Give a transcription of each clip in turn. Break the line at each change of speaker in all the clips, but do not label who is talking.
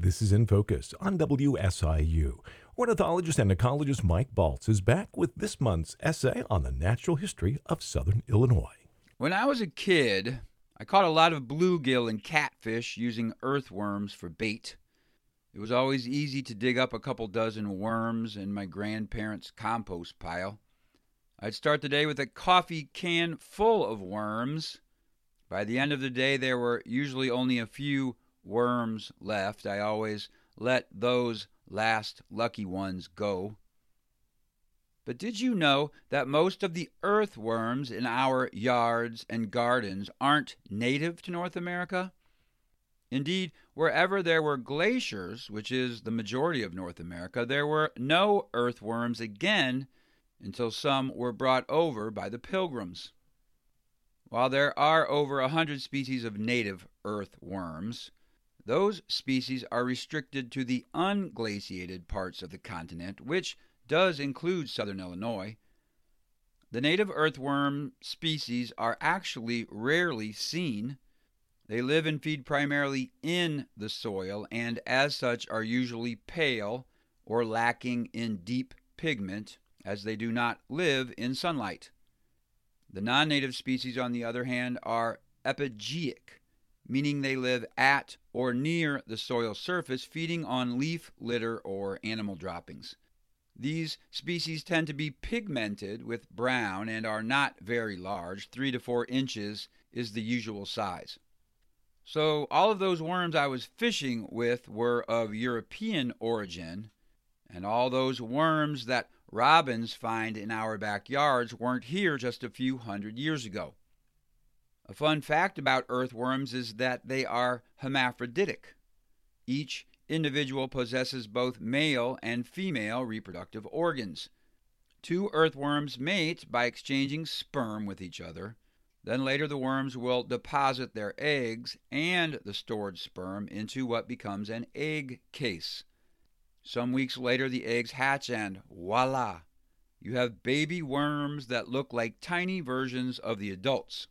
This is In Focus on WSIU. Ornithologist and ecologist Mike Baltz is back with this month's essay on the natural history of southern Illinois.
When I was a kid, I caught a lot of bluegill and catfish using earthworms for bait. It was always easy to dig up a couple dozen worms in my grandparents' compost pile. I'd start the day with a coffee can full of worms. By the end of the day, there were usually only a few worms left. I always let those last lucky ones go. But did you know that most of the earthworms in our yards and gardens aren't native to North America? Indeed, wherever there were glaciers, which is the majority of North America, there were no earthworms again until some were brought over by the Pilgrims. While there are over 100 species of native earthworms, those species are restricted to the unglaciated parts of the continent, which does include southern Illinois. The native earthworm species are actually rarely seen. They live and feed primarily in the soil, and as such are usually pale or lacking in deep pigment, as they do not live in sunlight. The non-native species, on the other hand, are epigeic, meaning they live at or near the soil surface, feeding on leaf litter or animal droppings. These species tend to be pigmented with brown and are not very large. 3 to 4 inches is the usual size. So all of those worms I was fishing with were of European origin, and all those worms that robins find in our backyards weren't here just a few hundred years ago. A fun fact about earthworms is that they are hermaphroditic. Each individual possesses both male and female reproductive organs. 2 earthworms mate by exchanging sperm with each other. Then later the worms will deposit their eggs and the stored sperm into what becomes an egg case. Some weeks later the eggs hatch and voila! You have baby worms that look like tiny versions of the adults.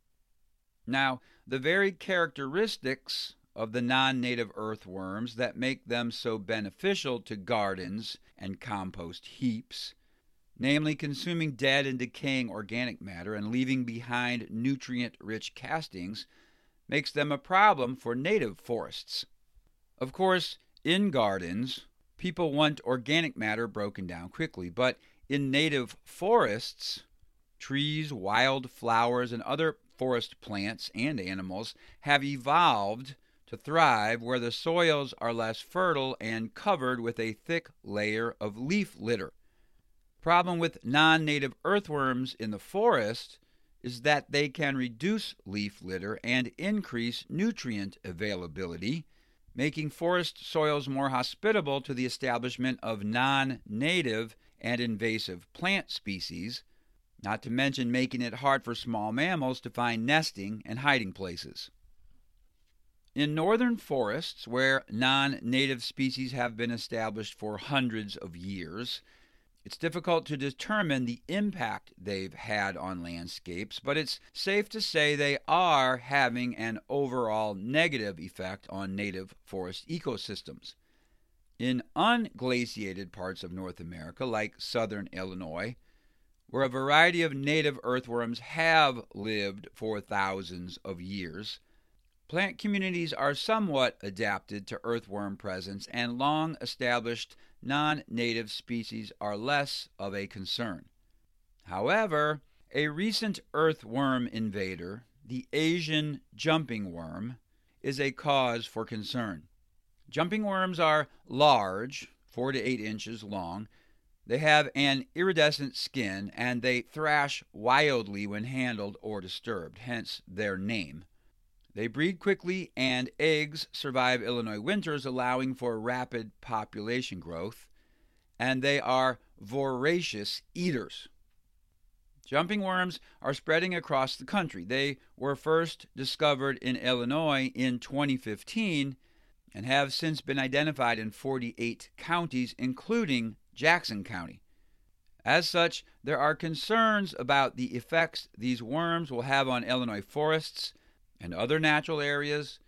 Now, the very characteristics of the non-native earthworms that make them so beneficial to gardens and compost heaps, namely consuming dead and decaying organic matter and leaving behind nutrient-rich castings, makes them a problem for native forests. Of course, in gardens, people want organic matter broken down quickly, but in native forests, trees, wild flowers, and other forest plants and animals have evolved to thrive where the soils are less fertile and covered with a thick layer of leaf litter. Problem with non-native earthworms in the forest is that they can reduce leaf litter and increase nutrient availability, making forest soils more hospitable to the establishment of non-native and invasive plant species, not to mention making it hard for small mammals to find nesting and hiding places. In northern forests, where non-native species have been established for hundreds of years, it's difficult to determine the impact they've had on landscapes, but it's safe to say they are having an overall negative effect on native forest ecosystems. In unglaciated parts of North America, like southern Illinois, where a variety of native earthworms have lived for thousands of years, plant communities are somewhat adapted to earthworm presence, and long-established non-native species are less of a concern. However, a recent earthworm invader, the Asian jumping worm, is a cause for concern. Jumping worms are large, 4 to 8 inches long. They have an iridescent skin, and they thrash wildly when handled or disturbed, hence their name. They breed quickly, and eggs survive Illinois winters, allowing for rapid population growth, and they are voracious eaters. Jumping worms are spreading across the country. They were first discovered in Illinois in 2015 and have since been identified in 48 counties, including Jackson County. As such, there are concerns about the effects these worms will have on Illinois forests and other natural areas,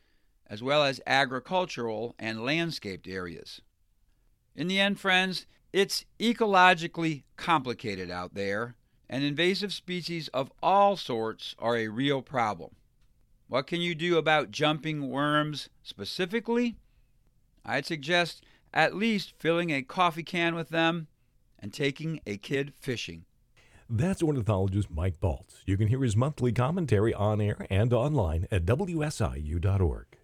as well as agricultural and landscaped areas. In the end, friends, it's ecologically complicated out there, and invasive species of all sorts are a real problem. What can you do about jumping worms specifically? I'd suggest at least filling a coffee can with them and taking a kid fishing.
That's ornithologist Mike Baltz. You can hear his monthly commentary on air and online at WSIU.org.